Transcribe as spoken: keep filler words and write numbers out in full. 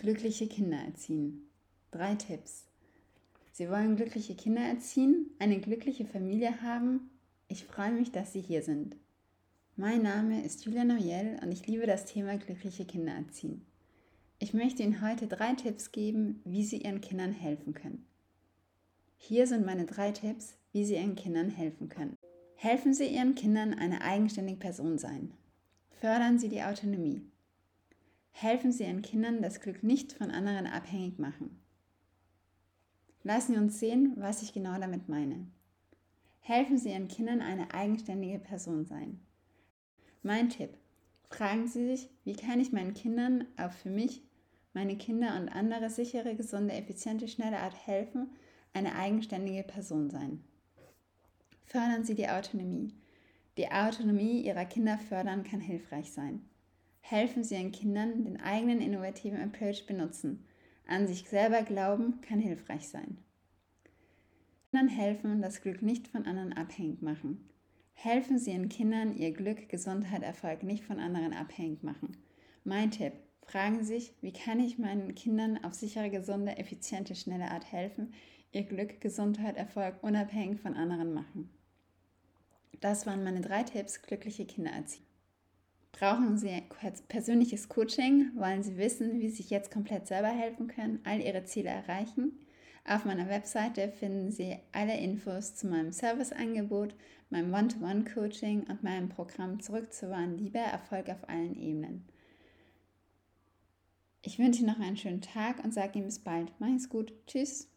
glückliche Kinder erziehen. Drei Tipps. Sie wollen glückliche Kinder erziehen, eine glückliche Familie haben? Ich freue mich, dass Sie hier sind. Mein Name ist Julia Noyel und ich liebe das Thema glückliche Kinder erziehen. Ich möchte Ihnen heute drei Tipps geben, wie Sie Ihren Kindern helfen können. Hier sind meine drei Tipps, wie Sie Ihren Kindern helfen können. Helfen Sie Ihren Kindern, eine eigenständige Person sein. Fördern Sie die Autonomie. Helfen Sie Ihren Kindern, das Glück nicht von anderen abhängig machen. Lassen Sie uns sehen, was ich genau damit meine. Helfen Sie Ihren Kindern, eine eigenständige Person sein. Mein Tipp: Fragen Sie sich, wie kann ich meinen Kindern auch für mich, meine Kinder und andere sichere, gesunde, effiziente, schnelle Art helfen, eine eigenständige Person sein. Fördern Sie die Autonomie. Die Autonomie Ihrer Kinder fördern kann hilfreich sein. Helfen Sie Ihren Kindern, den eigenen innovativen Approach benutzen. An sich selber glauben kann hilfreich sein. Kindern helfen, das Glück nicht von anderen abhängig machen. Helfen Sie Ihren Kindern, ihr Glück, Gesundheit, Erfolg nicht von anderen abhängig machen. Mein Tipp: Fragen Sie sich, wie kann ich meinen Kindern auf sichere, gesunde, effiziente, schnelle Art helfen, ihr Glück, Gesundheit, Erfolg unabhängig von anderen machen. Das waren meine drei Tipps, glückliche Kinder erziehen. Brauchen Sie persönliches Coaching? Wollen Sie wissen, wie Sie sich jetzt komplett selber helfen können, all Ihre Ziele erreichen? Auf meiner Webseite finden Sie alle Infos zu meinem Serviceangebot, meinem One-to-One-Coaching und meinem Programm Zurück zur wahren Liebe, Erfolg auf allen Ebenen. Ich wünsche Ihnen noch einen schönen Tag und sage Ihnen bis bald. Mach's gut. Tschüss.